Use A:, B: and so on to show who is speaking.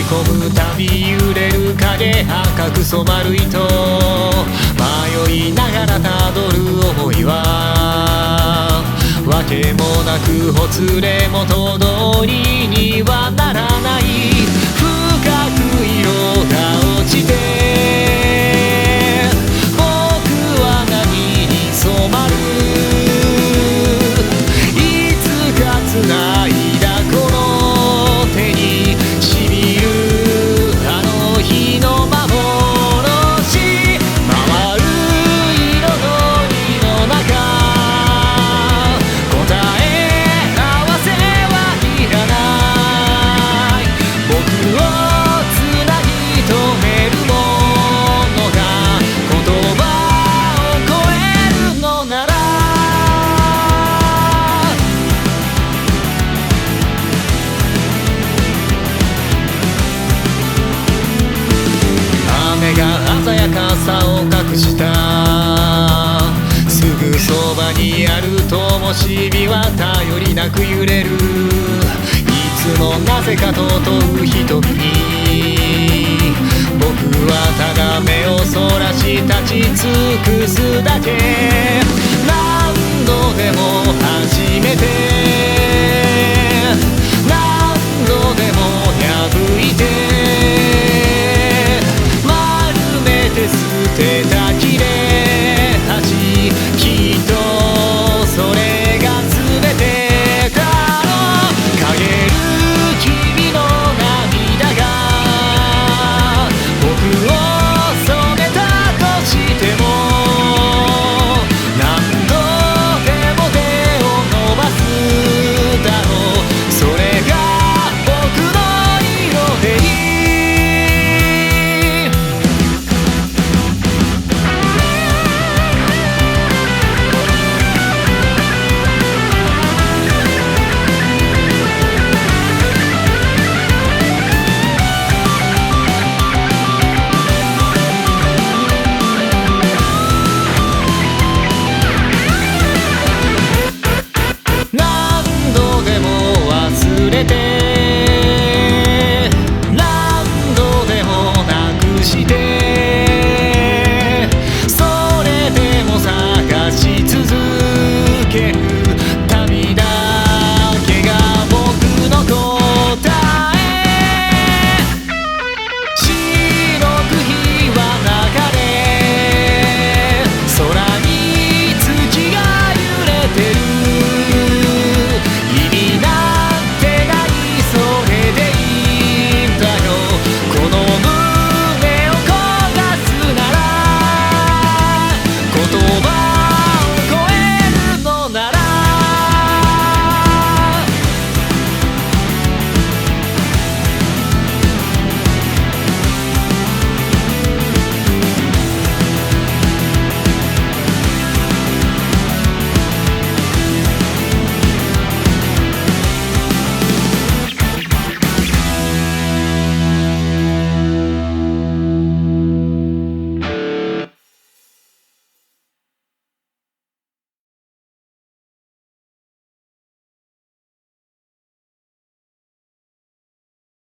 A: 込むたび揺れる影赤く染まる糸迷いながらたどる想いはわけもなくほつれ元通りにはならない深く色が落ちて僕は何に染まるいつか繋いだこの手にしみるあの日の幻回る彩りの中答え合わせはいらない僕をつなぎ止めるものが言葉を超えるのなら雨が鮮やかさを隠したすぐそばにある灯火は頼りなく揺れるいつもなぜか尊う瞳に僕はただ目をそらし立ち尽くすだけ何度でも初めて